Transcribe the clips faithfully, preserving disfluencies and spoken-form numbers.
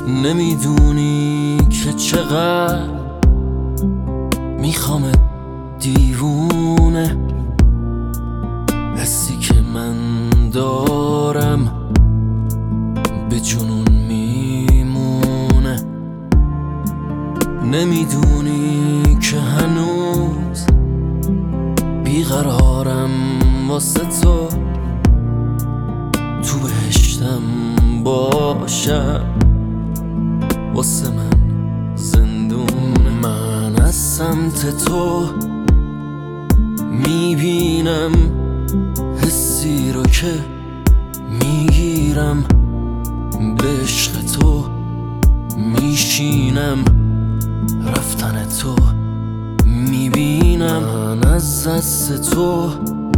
نمیدونی که چقدر میخوامت دیوونه، حسی که من دارم به جنون میمونه. نمیدونی که هنوز بیقرارم واسه تو، تو بهشتم باشم واسه من زندونه. من از سمت تو میبینم حسی رو که میگیرم، به عشق تو میشینم، رفتن تو میبینم. من از دست تو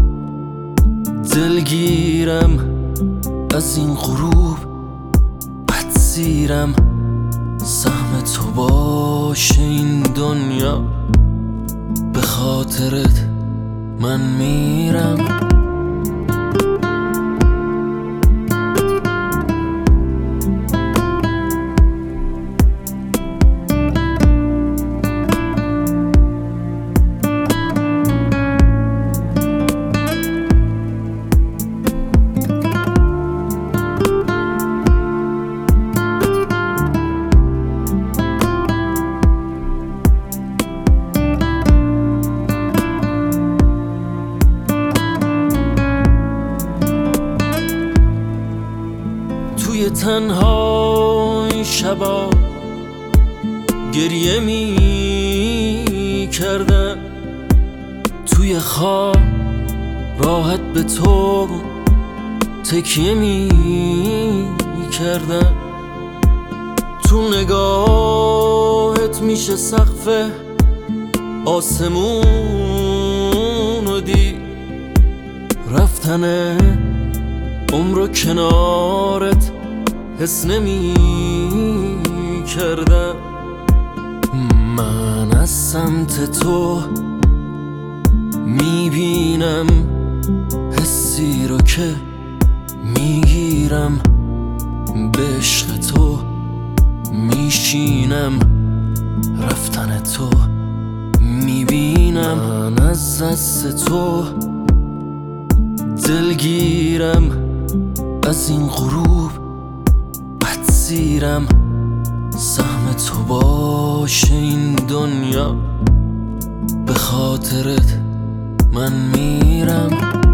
دلگیرم، از این غروب بدزیرم. سهم تو باشه این دنیا، به خاطرت من میرم. توی تنهای شبا گریه می کردم، توی خواب راحت به تو تکیه می کردم. تو نگاهت میشه سقف آسمون رو دید، رفتن عمرو کنارت حس نمی کردم. من از سمت تو میبینم حسی رو که میگیرم، به عشق تو میشینم، رفتن تو میبینم. من از دست تو دلگیرم، از این غروب بدزیرم. سهم تو باشه این دنیا، به خاطرت من میرم.